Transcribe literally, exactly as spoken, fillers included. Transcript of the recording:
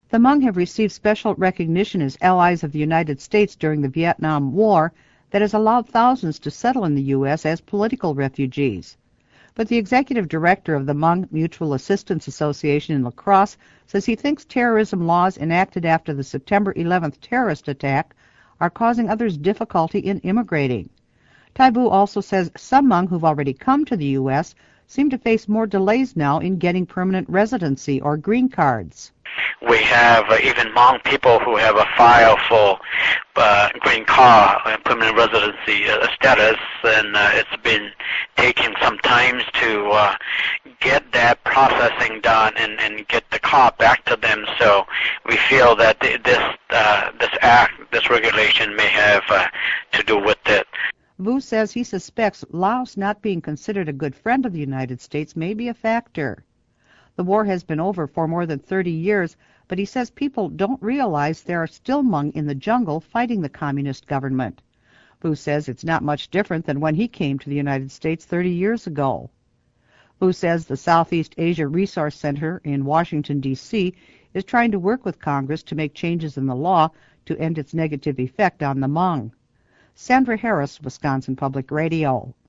The Hmong have received special recognition as allies of the United States during the Vietnam War that has allowed thousands to settle in the U S as political refugees. But the executive director of the Hmong Mutual Assistance Association in La Crosse says he thinks terrorism laws enacted after the September eleventh terrorist attack are causing others difficulty in immigrating. Tai Bu also says some Hmong who've already come to the U S seem to face more delays now in getting permanent residency or green cards. We have uh, even Hmong people who have a file for uh, green card and permanent residency uh, status, and uh, it's been taking some time to uh, get that processing done and, and get the card back to them. So we feel that th- this uh, this act, this regulation may have uh, to do with it. Vu says he suspects Laos not being considered a good friend of the United States may be a factor. The war has been over for more than thirty years, but he says people don't realize there are still Hmong in the jungle fighting the communist government. Vu says it's not much different than when he came to the United States thirty years ago. Vu says the Southeast Asia Resource Center in Washington, D C is trying to work with Congress to make changes in the law to end its negative effect on the Hmong. Sandra Harris, Wisconsin Public Radio.